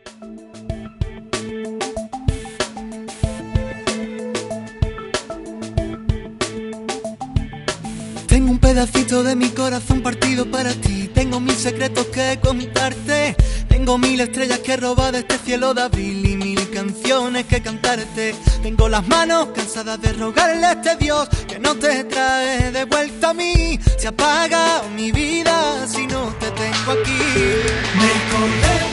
Tengo un pedacito de mi corazón partido para ti. Tengo mil secretos que contarte. Tengo mil estrellas que robar de este cielo de abril y mil canciones que cantarte. Tengo las manos cansadas de rogarle a este Dios que no te trae de vuelta a mí. Se apaga mi vida si no te tengo aquí. Me colgué